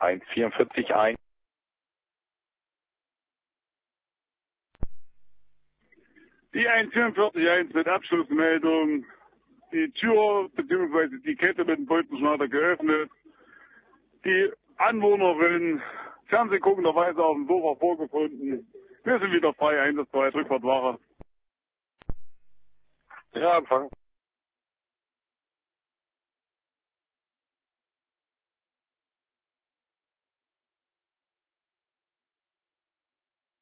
144 ein. Die 144.1 mit Abschlussmeldung. Die Tür bzw. die Kette mit dem Beutenschneider geöffnet. Die Anwohnerin fernsehguckenderweise auf dem Sofa vorgefunden. Wir sind wieder frei, einsatzbereit, Rückfahrtwache. Ja, Empfang.